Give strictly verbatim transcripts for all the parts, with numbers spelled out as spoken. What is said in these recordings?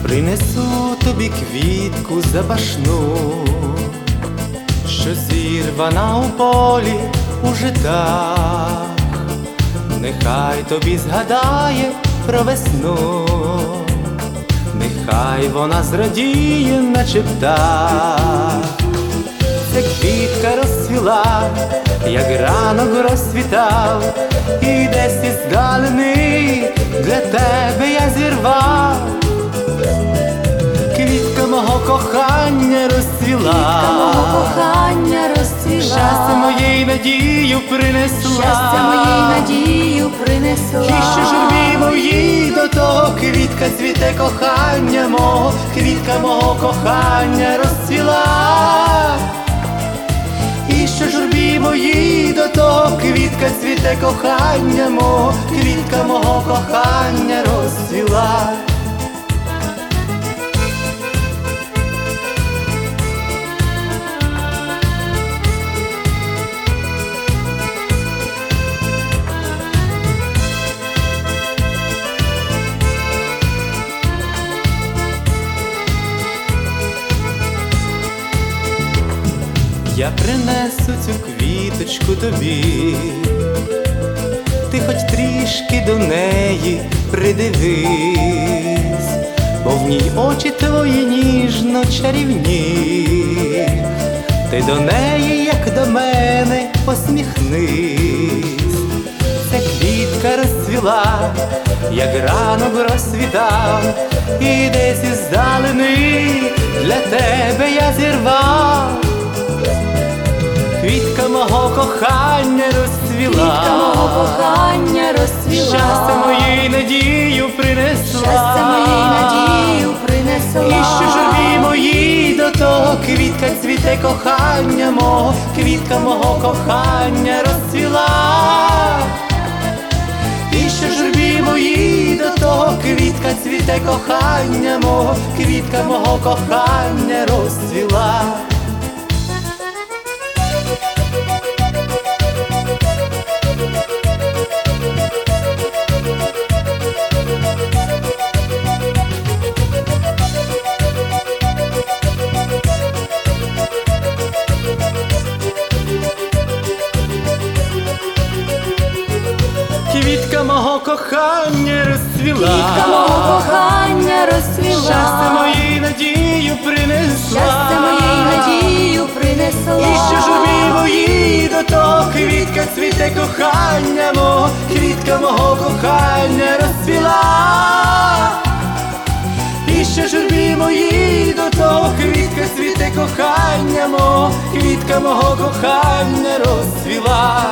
Принесу тобі квітку запашну, що зірвана у полі у житах. Нехай тобі згадає про весну, нехай вона зрадіє, наче птах. Ця квітка розцвіла, як ранок розцвітав, і десь із далини для тебе я зірвав. Квітка мого кохання розцвіла, Квітка мого кохання розцвіла, щастя моєї надію принесла, щастя моєї надію принесла. І що журбі мої до того квітка цвіте кохання мого, квітка мого кохання розцвіла. І що журбі мої до того квітка цвіте кохання мого, квітка мого кохання розцвіла. Я принесу цю квіточку тобі, ти хоч трішки до неї придивись, бо в ній очі твої ніжно чарівні. Ти до неї, як до мене, посміхнись. Ця квітка розцвіла, як ранок розцвітав, і десь іздалини для тебе я зірвав. Квітка мого кохання розцвіла, Квітка мого кохання розцвіла, щастя моєї надію принесла, щастя моєї надію принесла. І що журбі мої до того квітка цвіте кохання мого, квітка мого кохання розцвіла. І що журбі мої до того квітка цвіте кохання мого, квітка мого кохання розцвіла. Квітка мого кохання розцвіла, Квітка мого кохання розцвіла, щастя моєї надію принесла, щастя моєї надію принесла. І що журбі мої до того квітка цвіте кохання мого, квітка мого кохання розцвіла. І що журбі мої до того квітка цвіте кохання мого, квітка мого кохання розцвіла.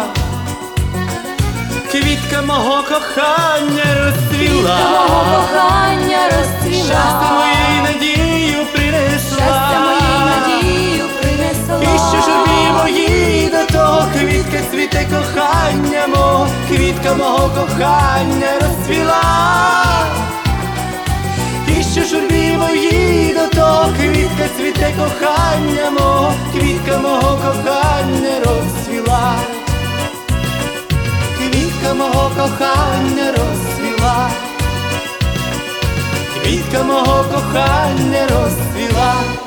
Квітка мого кохання розцвіла, Квітка мого кохання розцвіла, щастя моєї надію принесла, щастя моєї надію принесла. І що журбі мої до того квітка цвіте кохання мого, квітка мого кохання розцвіла. І що журбі мої до того квітка цвіте кохання мого, квітка мого кохання розцвіла. Квітка мого кохання розцвіла, квітка мого кохання розцвіла.